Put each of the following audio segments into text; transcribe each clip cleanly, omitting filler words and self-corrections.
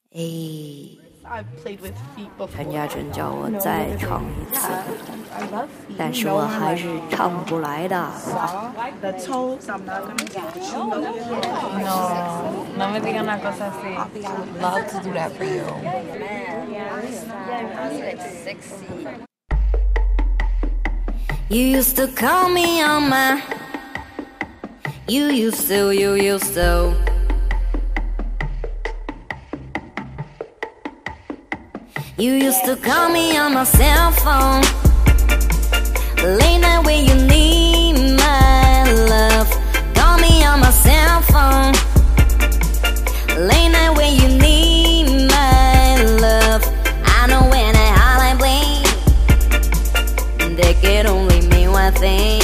陈家珍叫我再唱一次，但是我还是唱不出来的。 No me digan una cosa así. Love to do that for you. You used to call me on my. You used to. You used to call me on my cell phone. Late night when you need my love. Call me on my cell phone. Late night when you need my love. I know when I holler and blink, they can only mean one thing.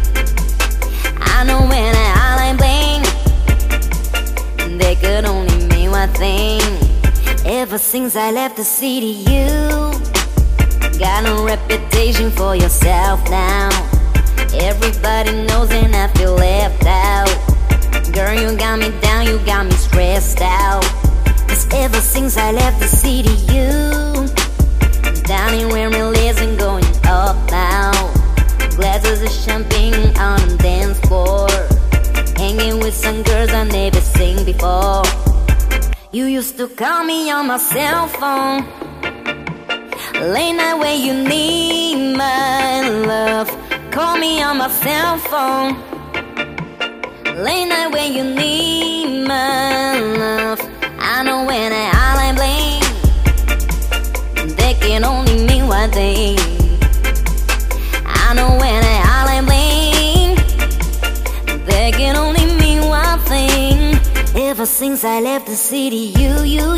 I know when I holler and blink, they could only mean one thing. Ever since I left the city, you got no reputation for yourself now. Everybody knows and I feel left out. Girl, you got me down, you got me stressed out. 'Cause ever since I left the city, you down in wearing less and going up now. Glasses of champagne on the dance floor, hanging with some girls I never seen before. You used to call me on my cell phone. Late night when you need my love. Call me on my cell phone. Late night when you need my love. I know when I holler and blink, they can only mean one thing. I know when I holler and blink, they can only mean one thing. Ever since I left the city, you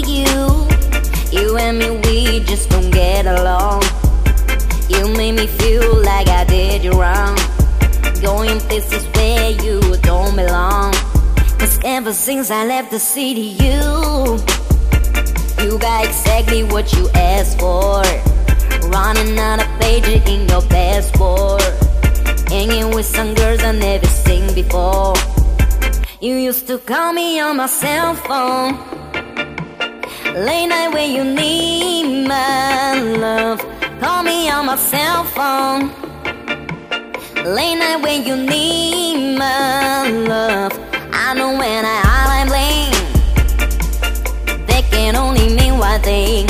and me, we just don't get along. You made me feel like I did you wrong, going places where you don't belong. 'Cause ever since I left the city, you got exactly what you asked for. Running out of pages in your passport, hanging with some girls I never seen before. You used to call me on my cell phone. Late night when you need my love. Call me on my cell phone. Late night when you need my love. I know when I holler and blink, they can only mean one thing.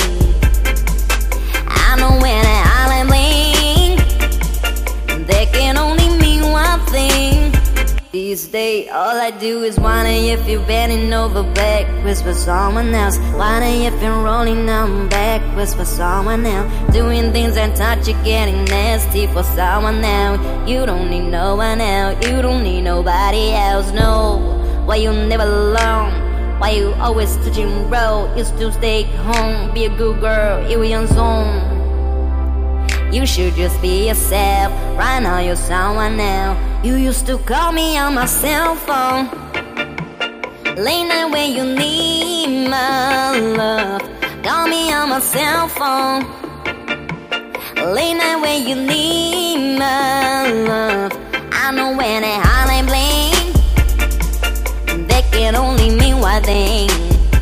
I know when I holler and blink, they can only mean one thing. These days, all I do is wonder if you're bending over backwards for someone else. Wonder if you're rolling on backwards for someone else. Doing things and touch you, getting nasty for someone else. You don't need no one else, you don't need nobody else, no. Why you never alone? Why you always touching road? Used to stay home, be a good girl, you in zone. You should just be yourself. Right now you're someone else. You used to call me on my cell phone. Late night when you need my love. Call me on my cell phone. Late night when you need my love. I know when I holler and blink, they can only mean one thing.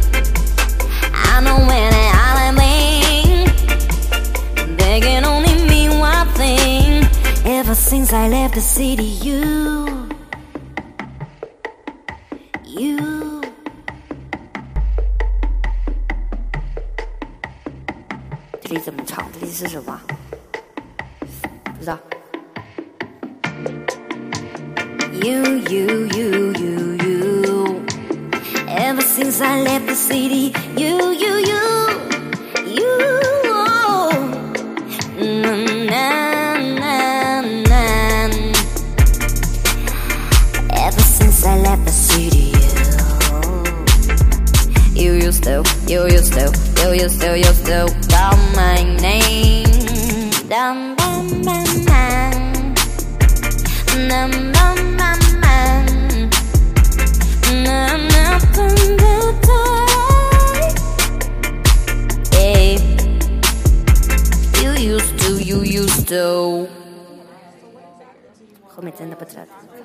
I know when I holler and blink, they can only mean one thing. Ever since I left the city, you 这里怎么唱？这里是什么？不知道。You. Ever since I left the city, you. Ever since I left the city, you used to call my name. Down by my mind. Hey, you used to 后面真的不知道。